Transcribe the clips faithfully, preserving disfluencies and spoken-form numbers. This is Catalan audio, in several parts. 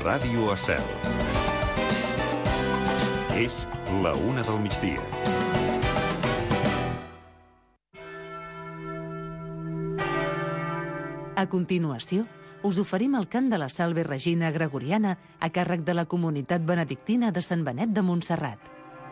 Ràdio Estel. És la una del migdia. A continuació, us oferim el cant de la Salve Regina Gregoriana a càrrec de la comunitat benedictina de Sant Benet de Montserrat.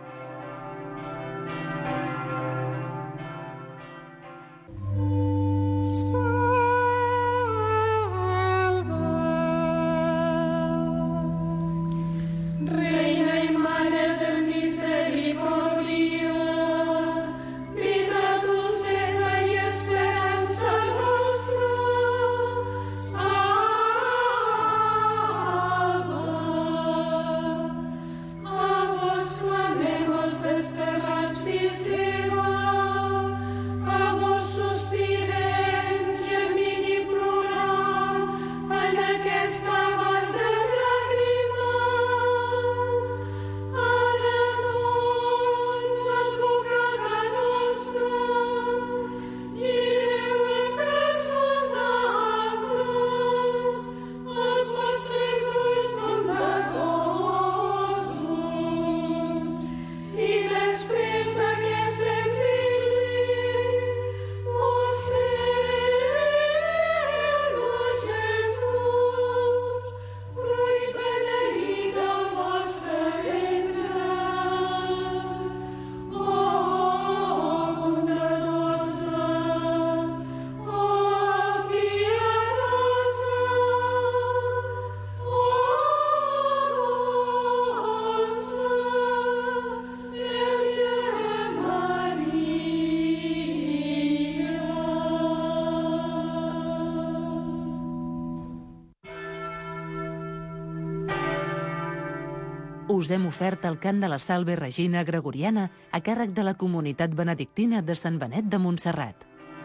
Us hem ofert el cant de la Salve Regina Gregoriana a càrrec de la comunitat benedictina de Sant Benet de Montserrat.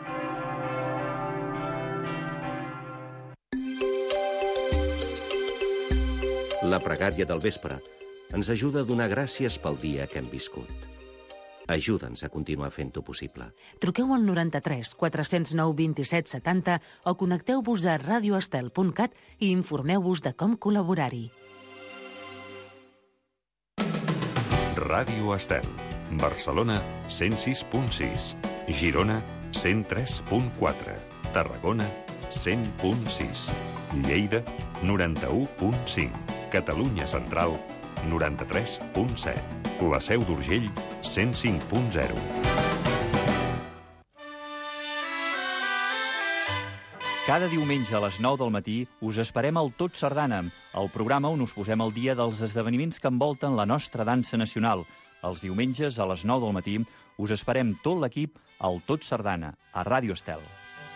La pregària del vespre ens ajuda a donar gràcies pel dia que hem viscut. Ajuda'ns a continuar fent-ho possible. Truqueu al noranta-tres quatre cents nou vint-i-set setanta o connecteu-vos a radioestel punt cat i informeu-vos de com col·laborar-hi. Ràdio Estel. Barcelona, cent sis punt sis. Girona, cent tres punt quatre. Tarragona, cent punt sis. Lleida, noranta-u punt cinc. Catalunya Central, noranta-tres punt set. La Seu d'Urgell, cent cinc punt zero. Cada diumenge a les nou del matí us esperem al Tot Sardana, el programa on us posem al dia dels esdeveniments que envolten la nostra dansa nacional. Els diumenges a les nou del matí us esperem tot l'equip al Tot Sardana, a Ràdio Estel.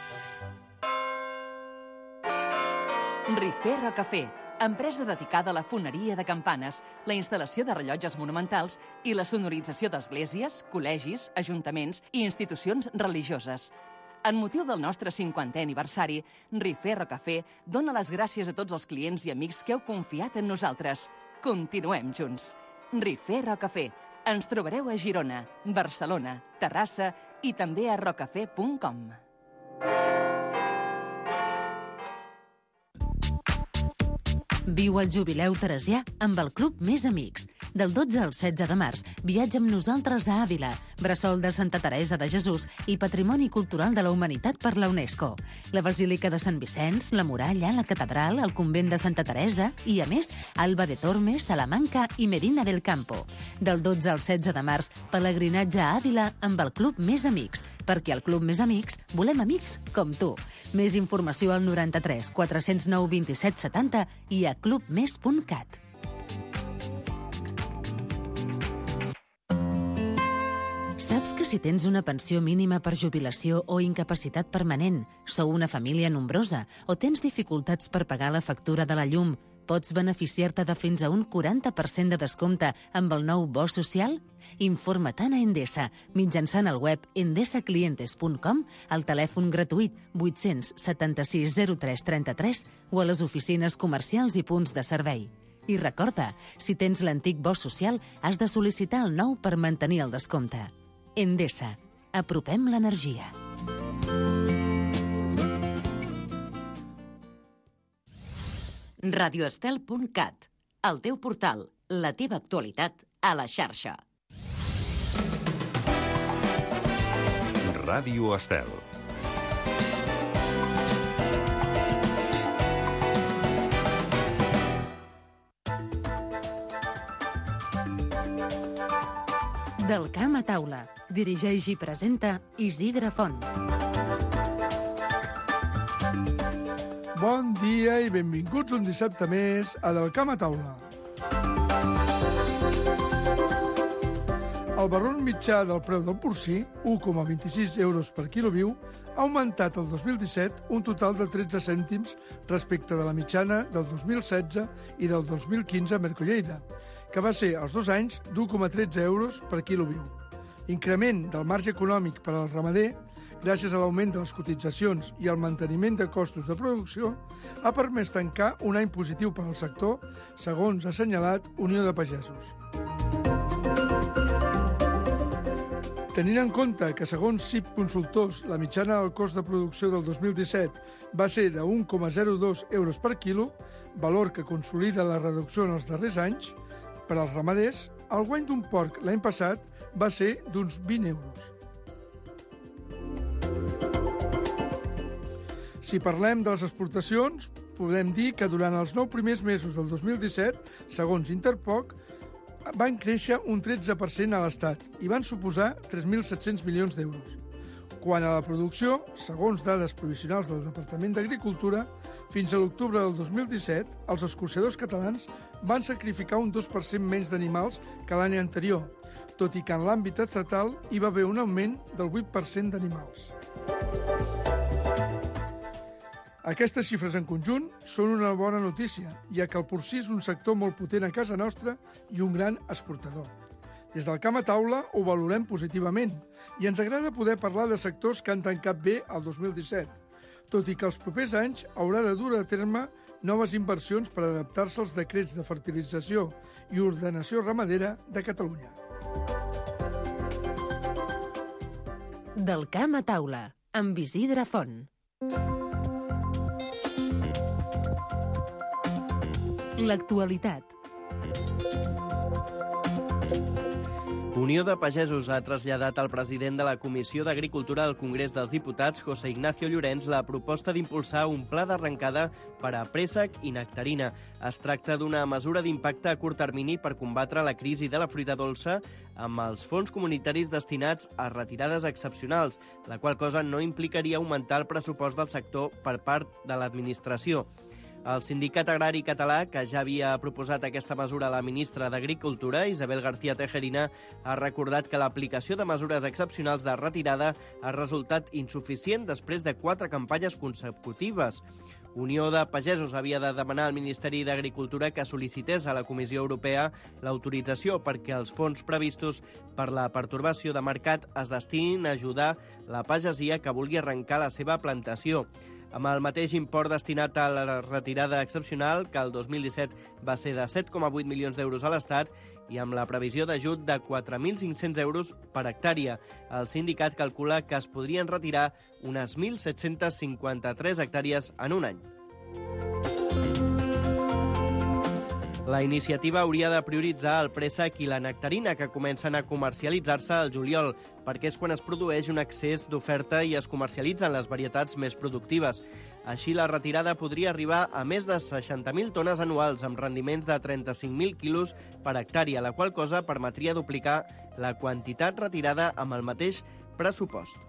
Rifera Cafè, empresa dedicada a la foneria de campanes, la instal·lació de rellotges monumentals i la sonorització d'esglésies, col·legis, ajuntaments i institucions religioses. En motiu del nostre cinquantè aniversari, Rifera Cafè dona les gràcies a tots els clients i amics que heu confiat en nosaltres. Continuem junts. Rifera Cafè. Ens trobareu a Girona, Barcelona, Terrassa i també a rocafè punt com. Viu el jubileu teresià amb el Club Més Amics. Del dotze al setze de març, viatja amb nosaltres a Àvila, bressol de Santa Teresa de Jesús i Patrimoni Cultural de la Humanitat per la UNESCO. La Basílica de Sant Vicenç, la Muralla, la Catedral, el Convent de Santa Teresa i, a més, Alba de Tormes, Salamanca i Medina del Campo. Del dotze al setze de març, pelegrinatge a Àvila amb el Club Més Amics, perquè al Club Més Amics volem amics com tu. Més informació al noranta-tres quatre cents nou vint-i-set setanta i a club més punt cat. Saps que si tens una pensió mínima per jubilació o incapacitat permanent, sou una família nombrosa o tens dificultats per pagar la factura de la llum, pots beneficiar-te de fins a un quaranta per cent de descompte amb el nou bo social? Informa't a Endesa mitjançant el web endesa clientes punt com, al telèfon gratuït vuit-cents setanta-sis zero tres trenta-tres o a les oficines comercials i punts de servei. I recorda, si tens l'antic bo social, has de sol·licitar el nou per mantenir el descompte. Endesa. Apropem l'energia. radio estel punt cat, el teu portal, la teva actualitat a la xarxa. Ràdio Estel. Del camp a taula. Dirigeix i presenta Isidre Font. Bon dia i benvinguts un dissabte més a Del camp a taula. El barron mitjà del preu del porcí, u coma vint-i-sis euros per quilo viu, ha augmentat el dos mil disset un total de tretze cèntims respecte de la mitjana del dos mil setze i del dos mil quinze a Mercolleida, que va ser als dos anys d'u coma tretze euros per quilo viu. Increment del marge econòmic per al ramader, gràcies a l'augment de les cotitzacions i al manteniment de costos de producció, ha permès tancar un any positiu per al sector, segons ha assenyalat Unió de Pagesos. Tenint en compte que, segons C I P Consultors, la mitjana del cost de producció del dos mil disset va ser de un coma zero dos euros per quilo, valor que consolida la reducció en els darrers anys, per als ramaders, el guany d'un porc l'any passat va ser d'uns vint euros. Si parlem de les exportacions, podem dir que durant els nou primers mesos del dos mil disset, segons Interpoc, van créixer un tretze per cent a l'Estat i van suposar tres mil set-cents milions d'euros. Quant a la producció, segons dades provisionals del Departament d'Agricultura, fins a l'octubre del dos mil disset, els escorxadors catalans van sacrificar un dos per cent menys d'animals que l'any anterior, tot i que en l'àmbit estatal hi va haver un augment del vuit per cent d'animals. Aquestes xifres en conjunt són una bona notícia, ja que el porcí és un sector molt potent a casa nostra i un gran exportador. Des del camp a taula ho valorem positivament i ens agrada poder parlar de sectors que han tancat bé el dos mil disset, tot i que els propers anys haurà de dur a terme noves inversions per adaptar-se als decrets de fertilització i ordenació ramadera de Catalunya. Del camp a taula, amb Isidre Font. L'actualitat. Unió de Pagesos ha traslladat al president de la Comissió d'Agricultura del Congrés dels Diputats, José Ignacio Llorens, la proposta d'impulsar un pla d'arrencada per a préssec i nectarina. Es tracta d'una mesura d'impacte a curt termini per combatre la crisi de la fruita dolça amb els fons comunitaris destinats a retirades excepcionals, la qual cosa no implicaria augmentar el pressupost del sector per part de l'administració. El Sindicat Agrari Català, que ja havia proposat aquesta mesura a la ministra d'Agricultura, Isabel García Tejerina, ha recordat que l'aplicació de mesures excepcionals de retirada ha resultat insuficient després de quatre campanyes consecutives. Unió de Pagesos havia de demanar al Ministeri d'Agricultura que sol·licités a la Comissió Europea l'autorització perquè els fons previstos per la pertorbació de mercat es destinin a ajudar la pagesia que vulgui arrencar la seva plantació. Amb el mateix import destinat a la retirada excepcional, que el dos mil disset va ser de set coma vuit milions d'euros a l'Estat, i amb la previsió d'ajut de quatre mil cinc-cents euros per hectàrea. El sindicat calcula que es podrien retirar unes mil set-cents cinquanta-tres hectàrees en un any. La iniciativa hauria de prioritzar el préssec i la nectarina, que comencen a comercialitzar-se al juliol, perquè és quan es produeix un excés d'oferta i es comercialitzen les varietats més productives. Així, la retirada podria arribar a més de seixanta mil tones anuals, amb rendiments de trenta-cinc mil quilos per hectàrea, la qual cosa permetria duplicar la quantitat retirada amb el mateix pressupost.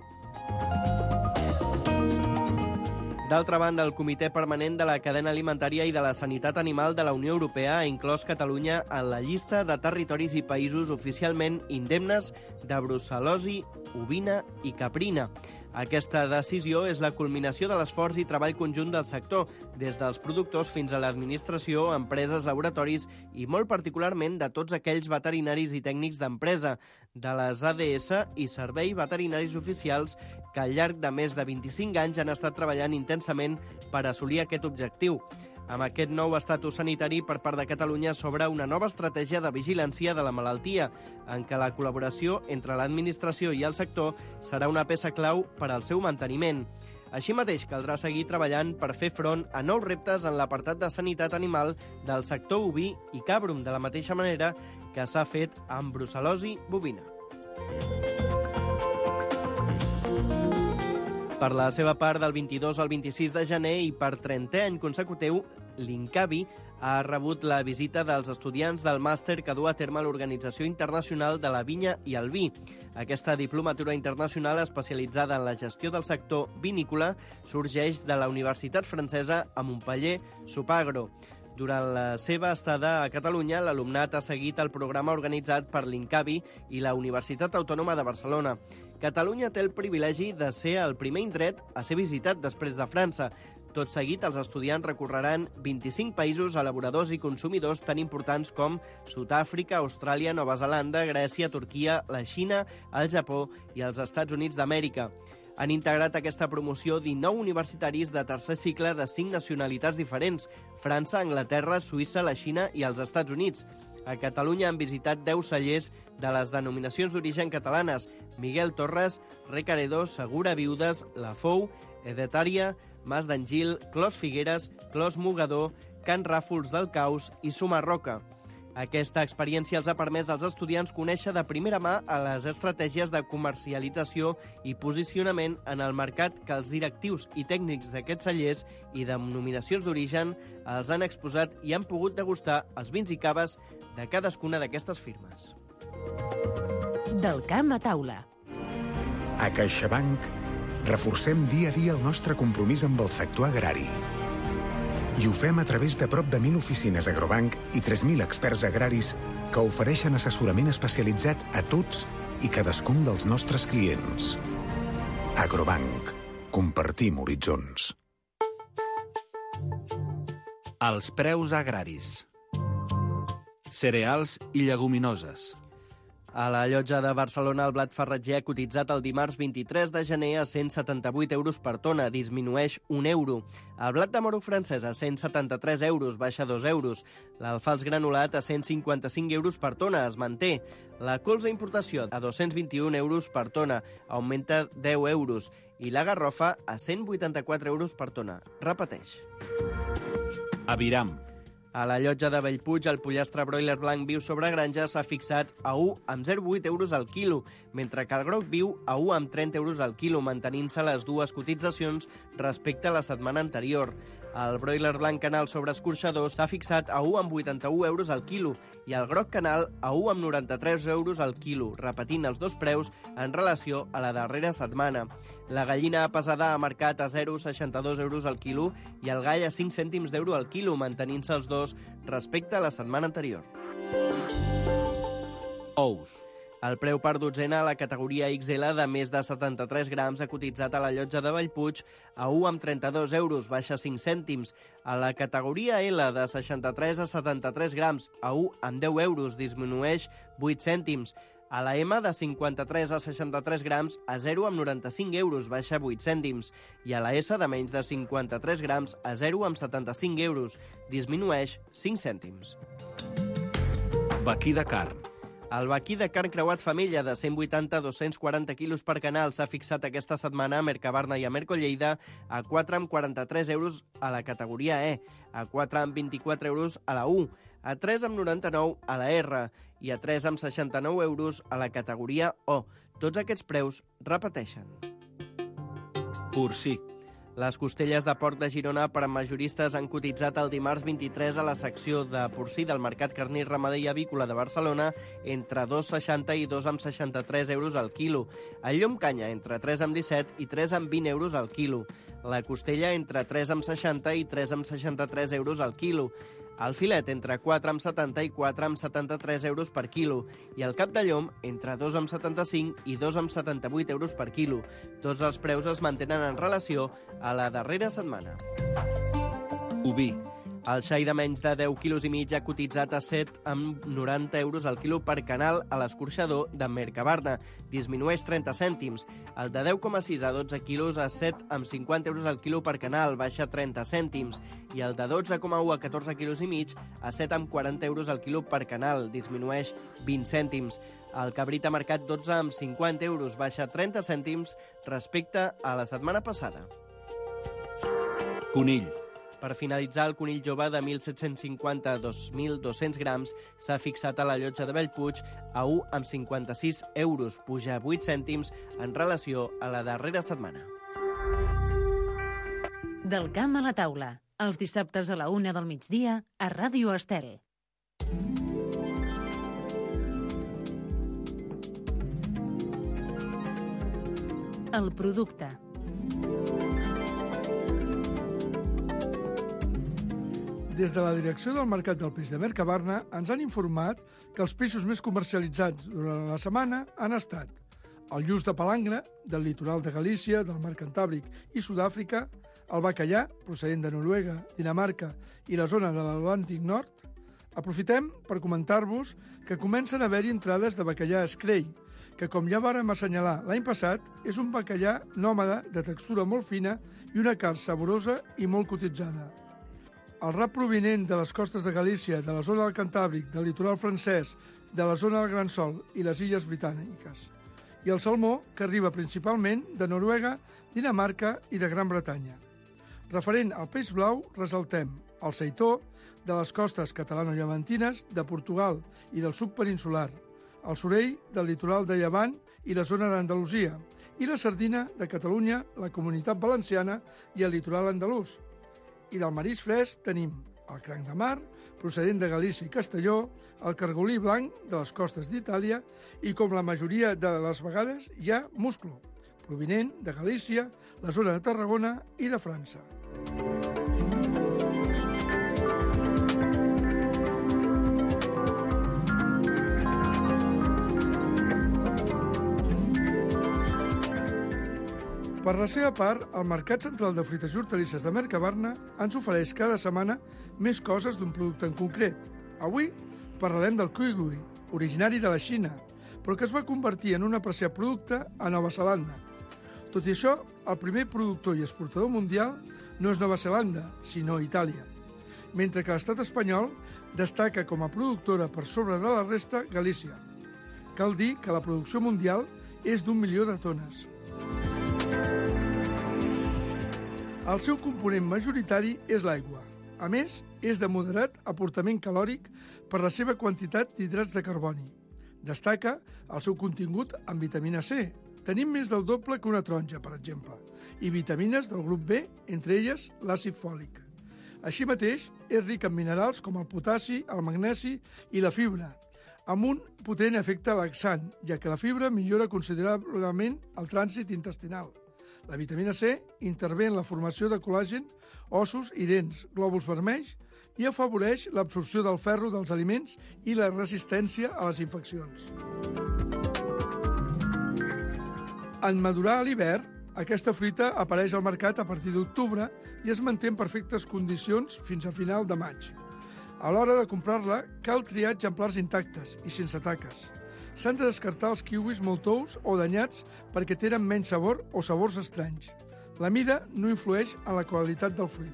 D'altra banda, el Comitè Permanent de la Cadena Alimentària i de la Sanitat Animal de la Unió Europea ha inclòs Catalunya en la llista de territoris i països oficialment indemnes de brucel·losi ovina i caprina. Aquesta decisió és la culminació de l'esforç i treball conjunt del sector, des dels productors fins a l'administració, empreses, laboratoris i molt particularment de tots aquells veterinaris i tècnics d'empresa, de les A D S i serveis veterinaris oficials que al llarg de més de vint-i-cinc anys han estat treballant intensament per assolir aquest objectiu. Amb aquest nou estatus sanitari per part de Catalunya s'obre una nova estratègia de vigilància de la malaltia, en què la col·laboració entre l'administració i el sector serà una peça clau per al seu manteniment. Així mateix, caldrà seguir treballant per fer front a nous reptes en l'apartat de sanitat animal del sector oví i cabrum, de la mateixa manera que s'ha fet amb brucel·losi bovina. Per la seva part, del vint-i-dos al vint-i-sis de gener i per trentè any consecutiu, l'INCAVI ha rebut la visita dels estudiants del màster que du a terme l'Organització Internacional de la Vinya i el Vi. Aquesta diplomatura internacional especialitzada en la gestió del sector vinícola sorgeix de la Universitat Francesa a Montpeller Supagro. Durant la seva estada a Catalunya, l'alumnat ha seguit el programa organitzat per l'INCAVI i la Universitat Autònoma de Barcelona. Catalunya té el privilegi de ser el primer indret a ser visitat després de França. Tot seguit, els estudiants recorreran vint-i-cinc països elaboradors i consumidors tan importants com Sud-àfrica, Austràlia, Nova Zelanda, Grècia, Turquia, la Xina, el Japó i els Estats Units d'Amèrica. Han integrat aquesta promoció dinou universitaris de tercer cicle de cinc nacionalitats diferents: França, Anglaterra, Suïssa, la Xina i els Estats Units. A Catalunya han visitat deu cellers de les denominacions d'origen catalanes: Miguel Torres, Recaredo, Segura Viudes, La Fou, Edetària, Mas d'Angil, Clos Figueres, Clos Mogador, Can Ràfols del Caus i Sumarroca. Aquesta experiència els ha permès als estudiants conèixer de primera mà a les estratègies de comercialització i posicionament en el mercat que els directius i tècnics d'aquests cellers i denominacions d'origen els han exposat i han pogut degustar els vins i caves de cadascuna d'aquestes firmes. Del camp a taula. A CaixaBank reforcem dia a dia el nostre compromís amb el sector agrari. I ho fem a través de prop de mil oficines Agrobank i tres mil experts agraris que ofereixen assessorament especialitzat a tots i cadascun dels nostres clients. Agrobank. Compartim horitzons. Els preus agraris. Cereals i lleguminoses. A la Llotja de Barcelona, el blat farratger ha cotitzat el dimarts vint-i-tres de gener a cent setanta-vuit euros per tona, disminueix un euro. El blat de moro francès a cent setanta-tres euros, baixa dos euros. L'alfals granulat a cent cinquanta-cinc euros per tona, es manté. La colza importació a dos-cents vint-i-un euros per tona, augmenta deu euros. I la garrofa a cent vuitanta-quatre euros per tona, repeteix. Aviram. A la Llotja de Bellpuig, el pollastre broiler blanc viu sobre granja s'ha fixat a u coma zero vuit euros al quilo, mentre que el groc viu a u coma trenta euros al quilo, mantenint-se les dues cotitzacions respecte a la setmana anterior. El broiler blanc canal sobre escorxador s'ha fixat a u coma vuitanta-u euros al quilo i el groc canal a u coma noranta-tres euros al quilo, repetint els dos preus en relació a la darrera setmana. La gallina pesada ha marcat a zero coma seixanta-dos euros al quilo i el gall a cinc cèntims d'euro al quilo, mantenint-se els dos respecte a la setmana anterior. Ous. El preu per dotzena a la categoria ics ele de més de setanta-tres grams ha cotitzat a la Llotja de Bellpuig a u coma trenta-dos euros, baixa cinc cèntims. A la categoria ele de seixanta-tres a setanta-tres grams a u coma deu euros, disminueix vuit cèntims. A la ema de cinquanta-tres a seixanta-tres grams a zero coma noranta-cinc euros, baixa vuit cèntims. I a la essa de menys de cinquanta-tres grams a zero coma setanta-cinc euros, disminueix cinc cèntims. Vaquí de carn. El vaquí de carn creuat femella de cent vuitanta a dos-cents quaranta quilos per canal s'ha fixat aquesta setmana a Mercabarna i a Mercolleda a quatre coma quaranta-tres euros a la categoria E, a quatre coma vint-i-quatre euros a la U, a tres coma noranta-nou a la R i a tres coma seixanta-nou euros a la categoria O. Tots aquests preus repeteixen. Porcí. Les costelles de porc de Girona per a majoristes han cotitzat el dimarts vint-i-tres a la secció de porcí del Mercat Carner, Ramader i Avícola de Barcelona entre dos coma seixanta i dos coma seixanta-tres euros al quilo. El llom canya entre tres coma disset i tres coma vint euros al quilo. La costella entre tres coma seixanta i tres coma seixanta-tres euros al quilo. El filet entre quatre coma setanta i quatre coma setanta-tres euros per quilo i el cap de llom entre dos coma setanta-cinc i dos coma setanta-vuit euros per quilo. Tots els preus es mantenen en relació a la darrera setmana. Oví. El xai de menys de deu quilos i mig ha cotitzat a set coma noranta euros al quilo per canal a l'escorxador de Mercabarna, disminueix trenta cèntims. El de deu coma sis a dotze quilos a set coma cinquanta euros al quilo per canal, baixa trenta cèntims. I el de dotze coma u a catorze quilos i mig a set coma quaranta euros al quilo per canal, disminueix vint cèntims. El cabrit ha marcat dotze coma cinquanta euros, baixa trenta cèntims respecte a la setmana passada. Conill. Per finalitzar, el conill jove de mil set-cents cinquanta a dos mil dos-cents grams s'ha fixat a la llotja de Bellpuig a un coma cinquanta-sis euros, puja vuit cèntims en relació a la darrera setmana. Del camp a la taula, els dissabtes a la una del migdia a Ràdio Estel. El producte. Des de la direcció del Mercat del Peix de Mercabarna ens han informat que els peixos més comercialitzats durant la setmana han estat el lluç de palangre, del litoral de Galícia, del Mar Cantàbric i Sud-àfrica, el bacallà, procedent de Noruega, Dinamarca i la zona de l'Atlàntic Nord. Aprofitem per comentar-vos que comencen a haver-hi entrades de bacallà escrei, que, com ja vàrem assenyalar l'any passat, és un bacallà nòmada de textura molt fina i una carn saborosa i molt cotitzada. El rap provinent de les costes de Galícia, de la zona del Cantàbric, del litoral francès, de la zona del Gran Sol i les illes britàniques. I el salmó, que arriba principalment de Noruega, Dinamarca i de Gran Bretanya. Referent al peix blau, resaltem el seitó, de les costes catalano-llevantines, de Portugal i del subpeninsular, el sorell del litoral de Llevant i la zona d'Andalusia, i la sardina de Catalunya, la Comunitat Valenciana i el litoral andalús. I del marisc fresc tenim el cranc de mar, procedent de Galícia i Castelló, el cargolí blanc de les costes d'Itàlia i, com la majoria de les vegades, hi ha musclo, provinent de Galícia, la zona de Tarragona i de França. Per la seva part, el Mercat Central de Fruites i Hortalisses de Mercabarna ens ofereix cada setmana més coses d'un producte en concret. Avui parlarem del kiwi, originari de la Xina, però que es va convertir en un apreciat producte a Nova Zelanda. Tot i això, el primer productor i exportador mundial no és Nova Zelanda, sinó Itàlia, mentre que l'estat espanyol destaca com a productora per sobre de la resta Galícia. Cal dir que la producció mundial és d'un milió de tones. El seu component majoritari és l'aigua. A més, és de moderat aportament calòric per la seva quantitat d'hidrats de carboni. Destaca el seu contingut en vitamina C. Tenim més del doble que una taronja, per exemple, i vitamines del grup B, entre elles l'àcid fòlic. Així mateix, és ric en minerals com el potassi, el magnesi i la fibra, amb un potent efecte laxant, ja que la fibra millora considerablement el trànsit intestinal. La vitamina C intervé en la formació de col·làgen, ossos i dents, glòbuls vermells, i afavoreix l'absorció del ferro dels aliments i la resistència a les infeccions. En madurar a l'hivern, aquesta fruita apareix al mercat a partir d'octubre i es manté en perfectes condicions fins a final de maig. A l'hora de comprar-la, cal triar exemplars intactes i sense taques. S'han de descartar els kiwis molt tous o danyats perquè tenen menys sabor o sabors estranys. La mida no influeix en la qualitat del fruit.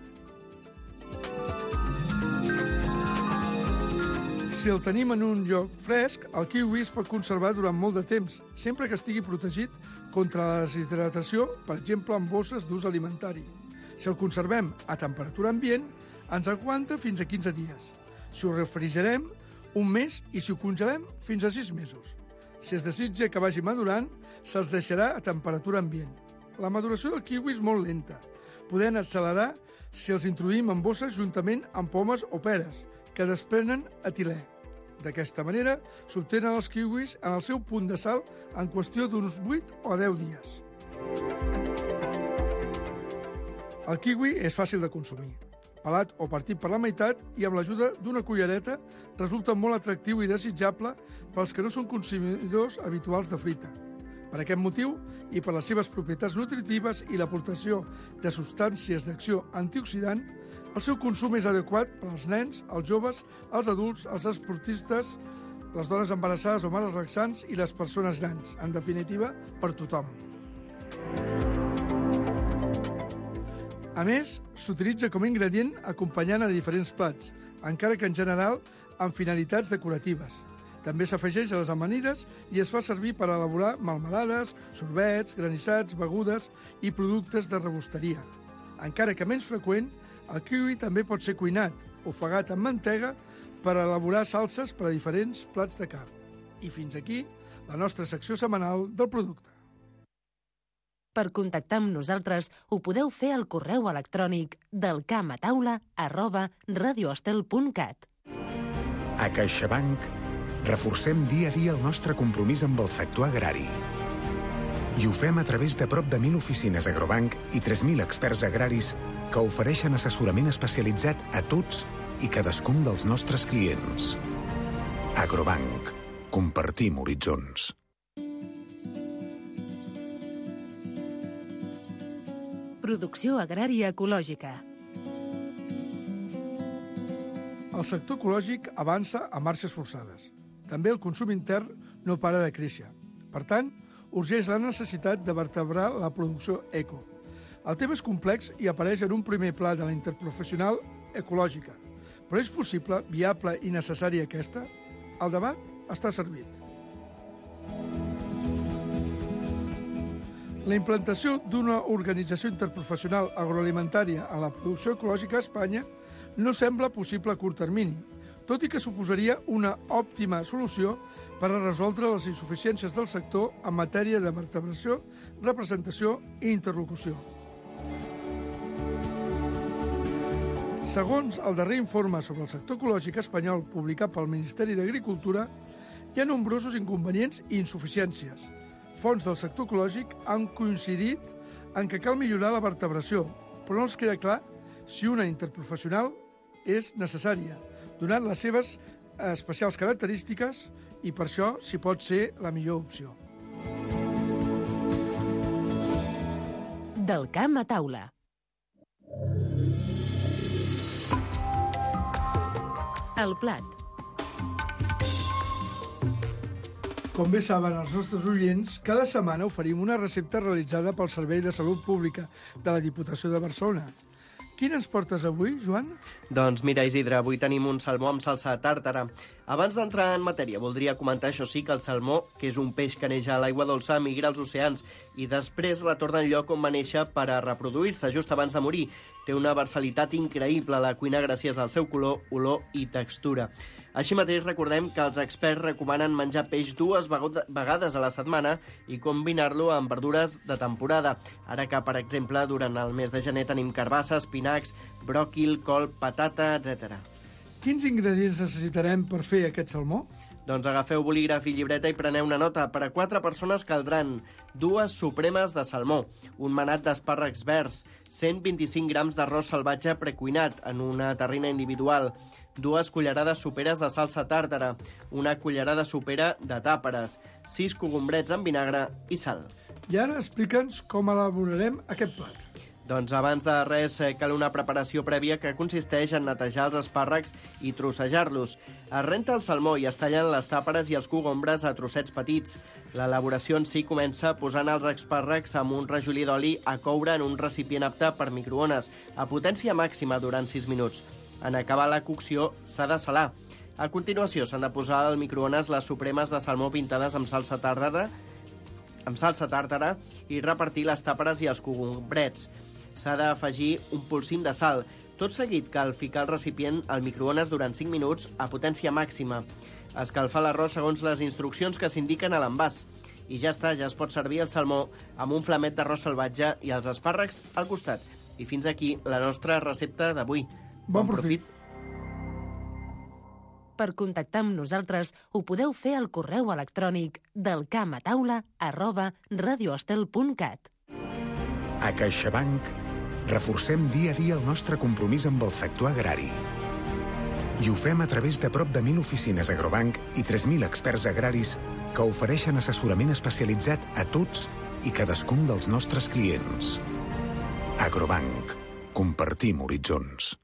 Si el tenim en un lloc fresc, el kiwi es pot conservar durant molt de temps, sempre que estigui protegit contra la deshidratació, per exemple en bosses d'ús alimentari. Si el conservem a temperatura ambient, ens aguanta fins a quinze dies. Si ho refrigerem, un mes, i si ho congelem, fins a sis mesos. Si es desitja que vagi madurant, se'ls deixarà a temperatura ambient. La maduració del kiwi és molt lenta, podent accelerar si els introduïm en bosses juntament amb pomes o peres, que desprenen etilè. D'aquesta manera, s'obtenen els kiwis en el seu punt de sal en qüestió d'uns vuit o deu dies. El kiwi és fàcil de consumir. Pelat o partit per la meitat i amb l'ajuda d'una cullereta resulta molt atractiu i desitjable pels que no són consumidors habituals de fruita. Per aquest motiu, i per les seves propietats nutritives i l'aportació de substàncies d'acció antioxidant, el seu consum és adequat per als nens, els joves, els adults, els esportistes, les dones embarassades o mares laxants i les persones grans. En definitiva, per tothom. A més, s'utilitza com a ingredient acompanyant a diferents plats, encara que en general amb finalitats decoratives. També s'afegeix a les amanides i es fa servir per elaborar melmelades, sorbets, granissats, begudes i productes de rebosteria. Encara que menys freqüent, el kiwi també pot ser cuinat, ofegat amb mantega, per elaborar salses per a diferents plats de carn. I fins aquí la nostra secció setmanal del producte. Per contactar amb nosaltres ho podeu fer al correu electrònic del camp a taula arroba radioestel punt cat. A CaixaBank reforcem dia a dia el nostre compromís amb el sector agrari. I ho fem a través de prop de mil oficines Agrobank i tres mil experts agraris que ofereixen assessorament especialitzat a tots i cadascun dels nostres clients. Agrobank. Compartim horitzons. Producció agrària ecològica. El sector ecològic avança a marxes forçades. També el consum intern no para de créixer. Per tant, urgeix la necessitat de vertebrar la producció eco. El tema és complex i apareix en un primer pla de la interprofessional ecològica. Però és possible, viable i necessària aquesta? El debat està servit. La implantació d'una organització interprofessional agroalimentària en la producció ecològica a Espanya no sembla possible a curt termini, tot i que suposaria una òptima solució per a resoldre les insuficiències del sector en matèria de vertebració, representació i interlocució. Segons el darrer informe sobre el sector ecològic espanyol publicat pel Ministeri d'Agricultura, hi ha nombrosos inconvenients i insuficiències. Fonts del sector ecològic han coincidit en que cal millorar la vertebració, però no els queda clar si una interprofessional és necessària, donant les seves especials característiques, i per això s'hi pot ser la millor opció. Del camp a taula. El plat. Com bé saben els nostres oients, cada setmana oferim una recepta realitzada pel Servei de Salut Pública de la Diputació de Barcelona. Quin ens portes avui, Joan? Doncs mira, Isidre, avui tenim un salmó amb salsa tàrtara. Abans d'entrar en matèria, voldria comentar, això sí, que el salmó, que és un peix que neix a l'aigua dolça, migra als oceans i després retorna al lloc on va néixer per a reproduir-se just abans de morir. Té una versalitat increïble a la cuina gràcies al seu color, olor i textura. Així mateix, recordem que els experts recomanen menjar peix dues vegades a la setmana i combinar-lo amb verdures de temporada. Ara que, per exemple, durant el mes de gener tenim carbasses, espinacs, bròquil, col, patata, etcètera. Quins ingredients necessitarem per fer aquest salmó? Doncs agafeu bolígraf i llibreta i preneu una nota. Per a quatre persones caldran dues supremes de salmó, un manat d'espàrrecs verds, cent vint-i-cinc grams d'arròs salvatge precuinat en una terrina individual, dues cullerades soperes de salsa tàrtara, una cullerada sopera de tàperes, sis cogombrets amb vinagre i sal. I ara explica'ns com elaborarem aquest plat. Doncs abans de res cal una preparació prèvia que consisteix en netejar els espàrrecs i trossejar-los. Es renta el salmó i es tallen les tàperes i els cogombres a trossets petits. L'elaboració en si comença posant els espàrrecs amb un rajolí d'oli a coure en un recipient apte per microones, a potència màxima durant sis minuts. En acabar la cocció s'ha de salar. A continuació s'han de posar al microones les supremes de salmó pintades amb salsa tàrtara, amb salsa tàrtara i repartir les tàperes i els cogombrets. S'ha d'afegir un polsim de sal. Tot seguit cal ficar el recipient al microones durant cinc minuts a potència màxima. Escalfar l'arròs segons les instruccions que s'indiquen a l'envàs. I ja està, ja es pot servir el salmó amb un flamet d'arròs salvatge i els espàrrecs al costat. I fins aquí la nostra recepta d'avui. Bon profit. Per contactar amb nosaltres ho podeu fer al correu electrònic del camp a taula arroba radioestel punt cat. A CaixaBank reforcem dia a dia el nostre compromís amb el sector agrari. I ho fem a través de prop de mil oficines Agrobank i tres mil experts agraris que ofereixen assessorament especialitzat a tots i cadascun dels nostres clients. Agrobank. Compartim horitzons.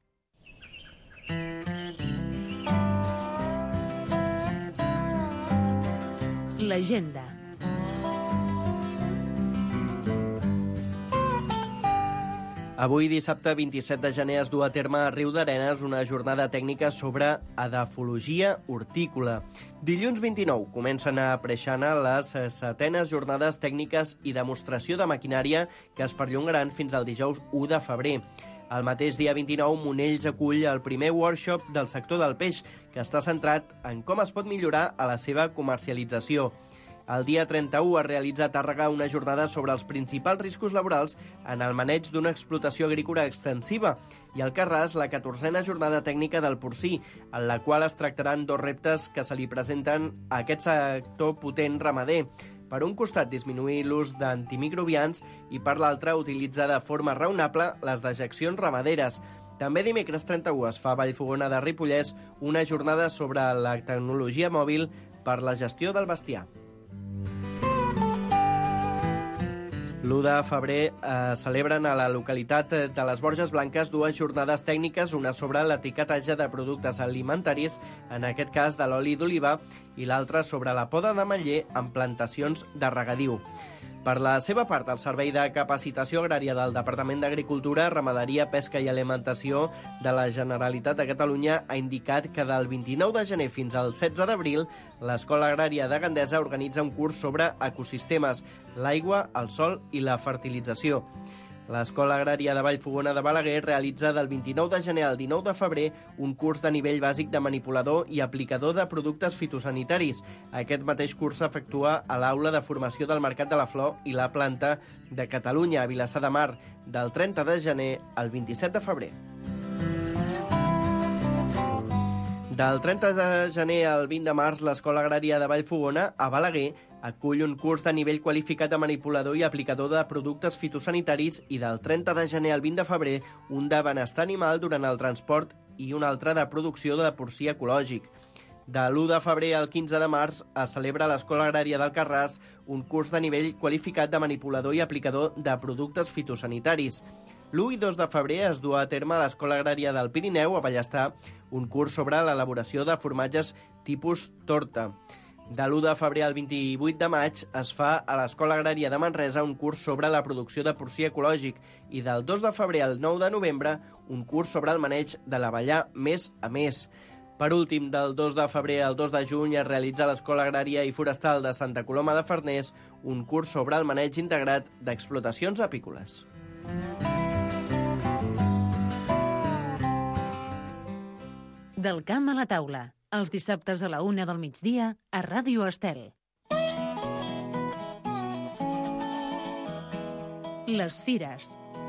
L'agenda. Avui, dissabte vint-i-set de gener, es du a terme a Riudarenes una jornada tècnica sobre edafologia hortícola. Dilluns vint-i-nou comencen a Preixana les setenes jornades tècniques i demostració de maquinària que es perllongaran fins al dijous u de febrer. El mateix dia vint-i-nou, Monells acull el primer workshop del sector del peix, que està centrat en com es pot millorar a la seva comercialització. El dia trenta-u es realitza a Tàrrega una jornada sobre els principals riscos laborals en el maneig d'una explotació agrícola extensiva i al Carràs la catorzena jornada tècnica del porcí, en la qual es tractaran dos reptes que se li presenten a aquest sector potent ramader. Per un costat, disminuir l'ús d'antimicrobians i per l'altre, utilitzar de forma raonable les dejeccions ramaderes. També dimecres trenta-u es fa a Vallfogona de Ripollès una jornada sobre la tecnologia mòbil per la gestió del bestiar. l'u de febrer eh, celebren a la localitat de les Borges Blanques dues jornades tècniques, una sobre l'etiquetatge de productes alimentaris, en aquest cas de l'oli d'oliva, i l'altra sobre la poda d'ametller en plantacions de regadiu. Per la seva part, el Servei de Capacitació Agrària del Departament d'Agricultura, Ramaderia, Pesca i Alimentació de la Generalitat de Catalunya ha indicat que del vint-i-nou de gener fins al setze d'abril l'Escola Agrària de Gandesa organitza un curs sobre ecosistemes, l'aigua, el sol i la fertilització. L'Escola Agrària de Vallfogona de Balaguer realitza del vint-i-nou de gener al dinou de febrer un curs de nivell bàsic de manipulador i aplicador de productes fitosanitaris. Aquest mateix curs s'efectua a l'Aula de Formació del Mercat de la Flor i la Planta de Catalunya, a Vilassar de Mar, del trenta de gener al vint-i-set de febrer. Del trenta de gener al vint de març, l'Escola Agrària de Vallfogona, a Balaguer, acull un curs de nivell qualificat de manipulador i aplicador de productes fitosanitaris i del trenta de gener al vint de febrer un de benestar animal durant el transport i un altre de producció de porcí ecològic. De l'u de febrer al quinze de març es celebra a l'Escola Agrària del Carràs un curs de nivell qualificat de manipulador i aplicador de productes fitosanitaris. L'u i dos de febrer es du a terme a l'Escola Agrària del Pirineu, a Ballestar, un curs sobre l'elaboració de formatges tipus torta. De l'u de febrer al vint-i-vuit de maig es fa a l'Escola Agrària de Manresa un curs sobre la producció de porcí ecològic i del dos de febrer al nou de novembre un curs sobre el maneig de l'abellar mes a mes. Per últim, del dos de febrer al dos de juny es realitza a l'Escola Agrària i Forestal de Santa Coloma de Farners un curs sobre el maneig integrat d'explotacions apícoles. Del camp a la taula, els dissabtes a la una del migdia a Ràdio Estel. Les fires.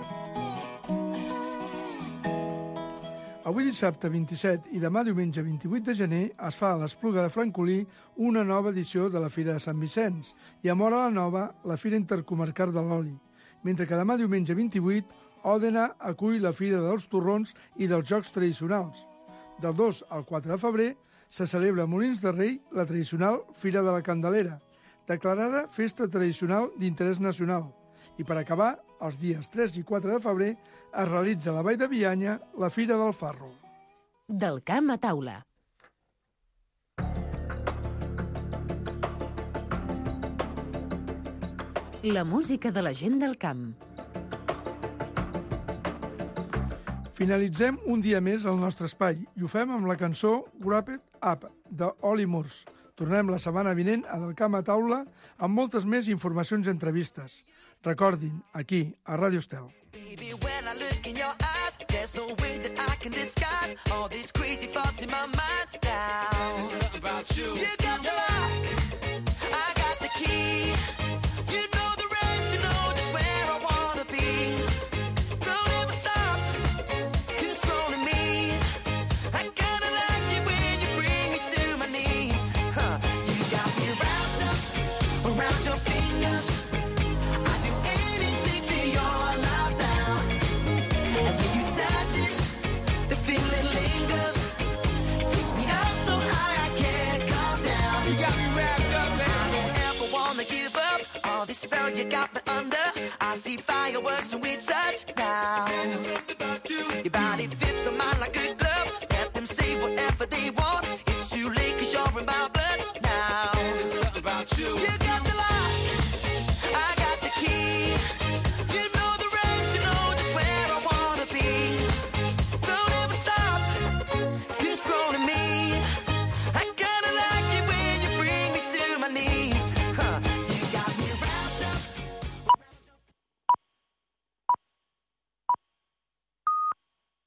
Avui dissabte vint-i-set i demà diumenge vint-i-vuit de gener es fa a l'Espluga de Francolí una nova edició de la Fira de Sant Vicenç i a Móra la Nova la Fira Intercomarcal de l'Oli, mentre que demà diumenge vint-i-vuit Òdena acull la Fira dels Torrons i dels Jocs Tradicionals. Del dos al quatre de febrer se celebra a Molins de Rei la tradicional Fira de la Candelera, declarada festa tradicional d'interès nacional. I per acabar, els dies tres i quatre de febrer es realitza a la Vall de Bianya la Fira del Farro. Del camp a taula. La música de la gent del camp. Finalitzem un dia més el nostre espai i ho fem amb la cançó Wrap It Up, de Olly Murs. Tornem la setmana vinent a Del Camp a Taula amb moltes més informacions i entrevistes. Recordin, aquí, a Ràdio Estel. Baby, when I look in your eyes, there's no way that I can disguise all these crazy thoughts in my mind now. There's something about you. You got the lock, I got the key. You know the rest, you know just where I wanna be. Don't ever stop controlling me. I kinda like it when you bring me to my knees. Huh. You got me wrapped up around your fingers. I do anything for your love now. And when you touch it, the feeling lingers. Takes me up so high I can't come down. You got me wrapped up, man. I don't ever wanna give up. All this spell you got me under. I see fireworks when we touch now. There's something about you. Your body fits on mine like a